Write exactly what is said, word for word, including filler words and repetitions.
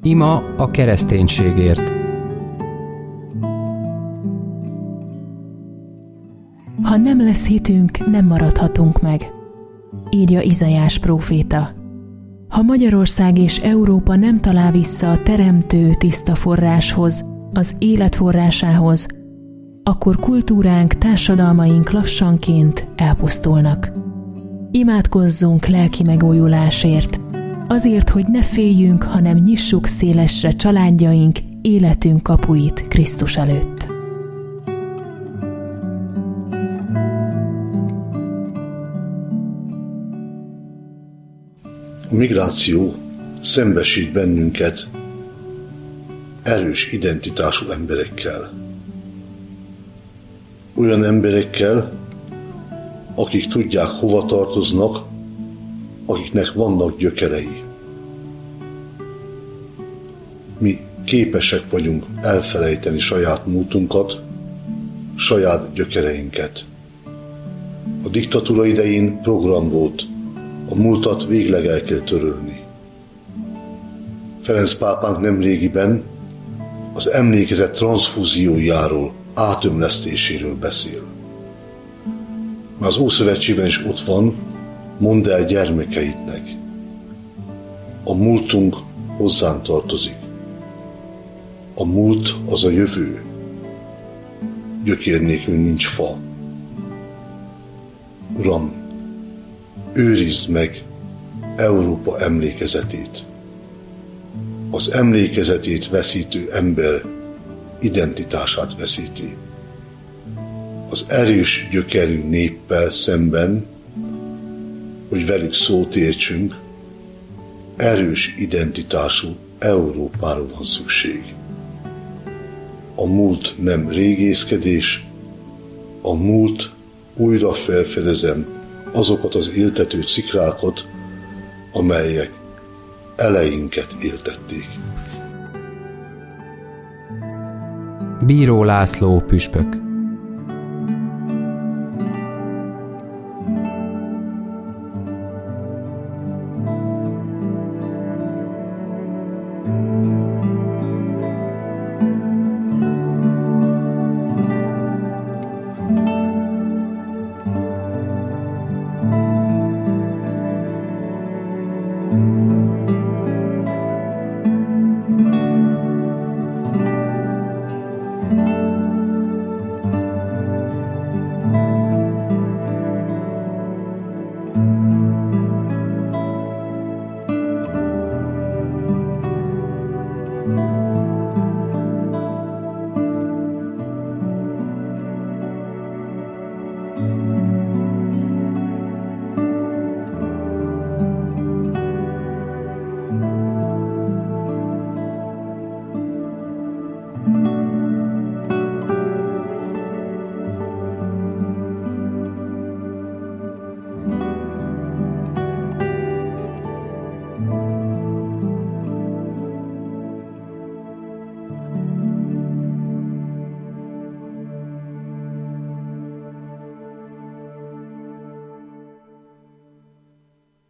Ima a kereszténységért. Ha nem lesz hitünk, nem maradhatunk meg, írja Izaiás próféta. Ha Magyarország és Európa nem talál vissza a teremtő tiszta forráshoz, az élet forrásához, akkor kultúránk, társadalmaink lassanként elpusztulnak. Imádkozzunk lelki megújulásért, azért, hogy ne féljünk, hanem nyissuk szélesre családjaink, életünk kapuit Krisztus előtt. A migráció szembesít bennünket erős identitású emberekkel. Olyan emberekkel, akik tudják, hova tartoznak, akiknek vannak gyökerei. Mi képesek vagyunk elfelejteni saját múltunkat, saját gyökereinket. A diktatúra idején program volt, a múltat végleg el kell törölni. Ferenc pápánk nemrégiben az emlékezet transzfúziójáról, átömlesztéséről beszél. Már az Ószövetségben is ott van, mondd el gyermekeidnek. A múltunk hozzánk tartozik. A múlt az a jövő. Gyökér nélkül nincs fa. Uram, őrizd meg Európa emlékezetét. Az emlékezetét veszítő ember identitását veszíti. Az erős gyökerű néppel szemben, hogy velük szót értsünk, erős identitású Európára van szükség. A múlt nem régészkedés, a múlt újra felfedezem azokat az éltető szikrákat, amelyek eleinket éltették. Bíró László püspök.